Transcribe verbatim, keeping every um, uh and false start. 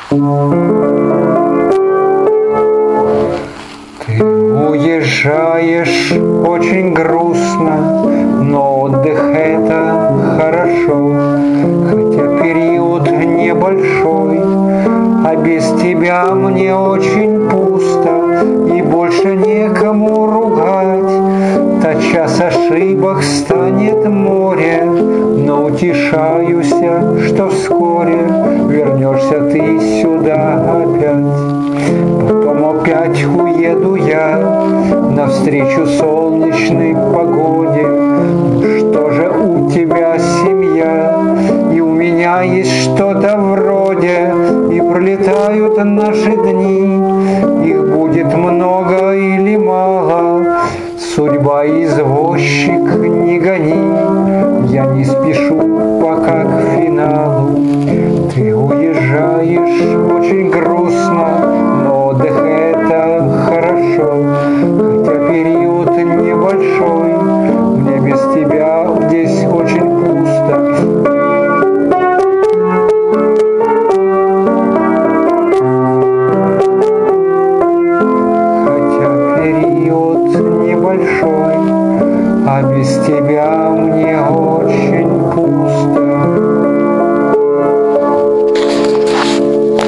Ты уезжаешь очень грустно, но отдых — это хорошо, хотя период небольшой, а без тебя мне очень пусто и больше некому ругать. Тотчас ошибок станет море, но утешаюсь, что вскоре вернешься ты сюда опять. Потом опять уеду я навстречу солнечной погоде. Что же у тебя семья, и у меня есть что-то вроде, и пролетают наши дни, их будет много или мало. Судьба, извозчик, не гони, я не спешу пока к финалу. Ты уезжаешь очень грустно, но отдых — это хорошо, хотя период небольшой, мне без тебя здесь очень пусто. Большой, а без тебя мне очень пусто.